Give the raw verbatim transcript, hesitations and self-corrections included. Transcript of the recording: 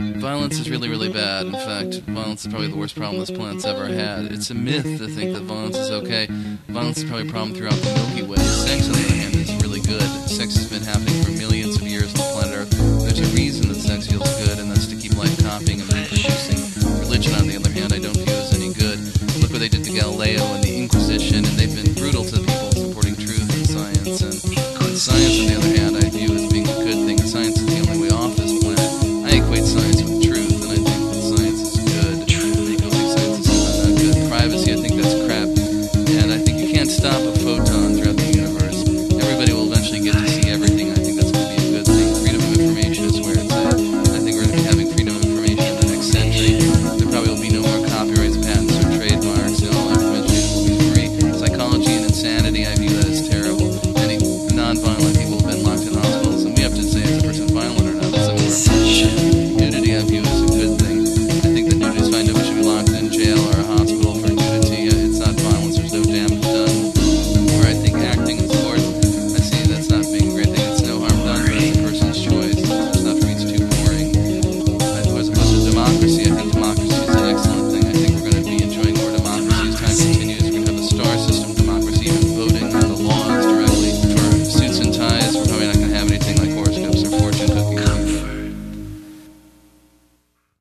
Violence is really, really bad. In fact, violence is probably the worst problem this planet's ever had. It's a myth to think that violence is okay. Violence is probably a problem throughout the Milky Way. Sex, on the other hand, is really good. Sex has been happening for millions of years on the planet Earth. There's a reason that sex feels good, and that's